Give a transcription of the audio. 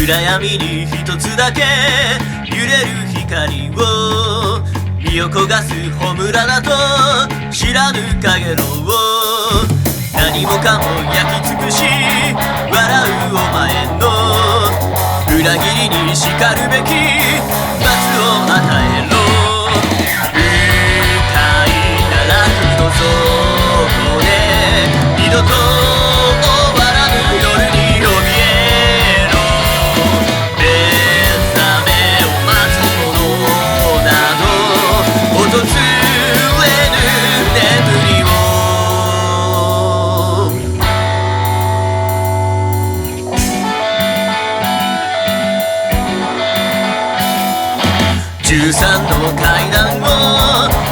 暗闇に一つだけ揺れる光を身を焦がす炎だと知らぬかげろう何もかも焼き尽くし笑うお前の裏切りに叱るべき罰を与えろ不快な楽の底で二度と終わらぬ夜に怯えろ目覚めを待つものなど訪れぬ眠りを13の階段を